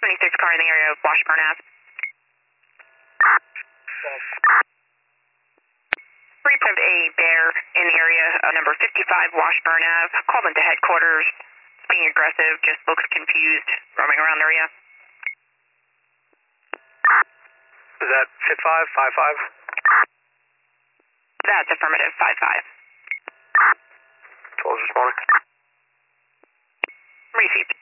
26 car in the area of Washburn Ave. 3.A bear in the area of number 55 Washburn Ave. Called into headquarters. Being aggressive, just looks confused, roaming around the area. Is that 5555? That's affirmative, 55. 12 responding. Received.